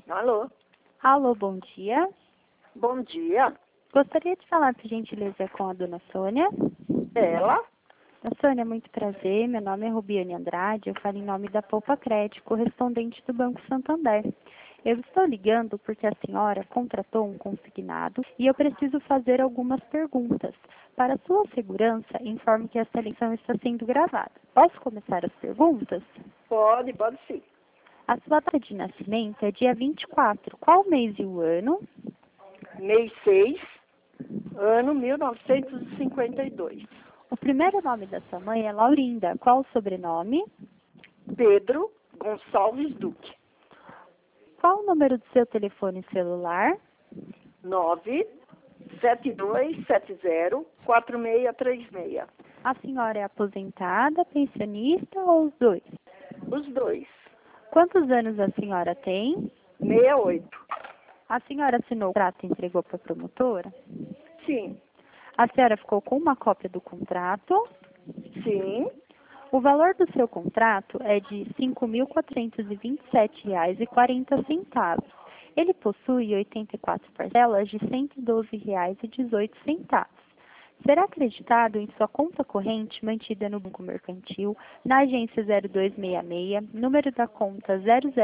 Alô? Alô, bom dia. Bom dia. Gostaria de falar, por gentileza, com a dona Sônia. Ela? Dona Sônia, muito prazer. Meu nome é Rubiane Andrade. Eu falo em nome da Poupa Crédito, correspondente do Banco Santander. Eu estou ligando porque a senhora contratou um consignado e eu preciso fazer algumas perguntas. Para sua segurança, informe que esta ligação está sendo gravada. Posso começar as perguntas? Pode sim. A sua data de nascimento é dia 24. Qual mês e o ano? Mês 6, ano 1952. O primeiro nome da sua mãe é Laurinda. Qual o sobrenome? Pedro Gonçalves Duque. Qual o número do seu telefone celular? 972704636. A senhora é aposentada, pensionista ou os dois? Os dois. Quantos anos a senhora tem? 68. A senhora assinou o contrato e entregou para a promotora? Sim. A senhora ficou com uma cópia do contrato? Sim. O valor do seu contrato é de R$ 5.427,40. Ele possui 84 parcelas de R$ 112,18. Será acreditado em sua conta corrente mantida no Banco Mercantil, na agência 0266, número da conta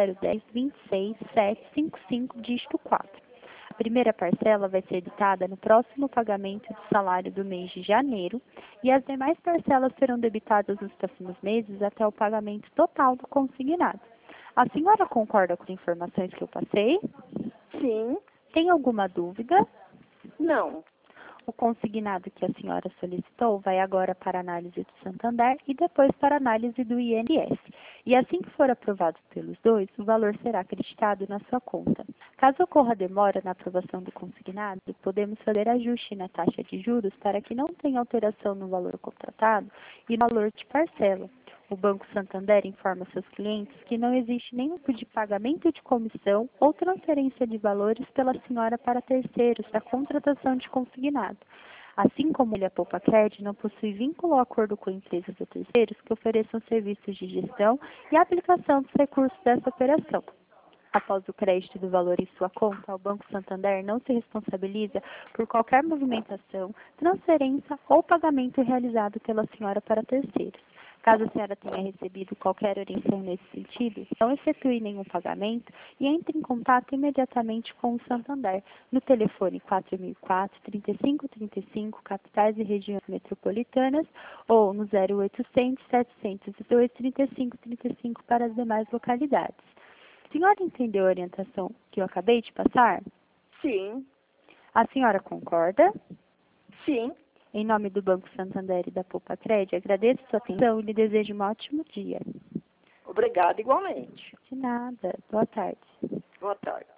0010-26755, dígito 4. A primeira parcela vai ser debitada no próximo pagamento do salário do mês de janeiro e as demais parcelas serão debitadas nos próximos meses até o pagamento total do consignado. A senhora concorda com as informações que eu passei? Sim. Tem alguma dúvida? Não. O consignado que a senhora solicitou vai agora para a análise do Santander e depois para a análise do INSS. E assim que for aprovado pelos dois, o valor será acreditado na sua conta. Caso ocorra demora na aprovação do consignado, podemos fazer ajuste na taxa de juros para que não tenha alteração no valor contratado e no valor de parcela. O Banco Santander informa seus clientes que não existe nenhum tipo de pagamento de comissão ou transferência de valores pela senhora para terceiros da contratação de consignado. Assim como ele, a Poupa Crédito, não possui vínculo ou acordo com empresas ou terceiros que ofereçam serviços de gestão e aplicação dos recursos dessa operação. Após o crédito do valor em sua conta, o Banco Santander não se responsabiliza por qualquer movimentação, transferência ou pagamento realizado pela senhora para terceiros. Caso a senhora tenha recebido qualquer orientação nesse sentido, não efetue nenhum pagamento e entre em contato imediatamente com o Santander no telefone 4004-3535, capitais e regiões metropolitanas, ou no 0800-702-3535 para as demais localidades. A senhora entendeu a orientação que eu acabei de passar? Sim. A senhora concorda? Sim. Em nome do Banco Santander e da Poupa Crédito, agradeço sua atenção e lhe desejo um ótimo dia. Obrigada igualmente. De nada. Boa tarde. Boa tarde.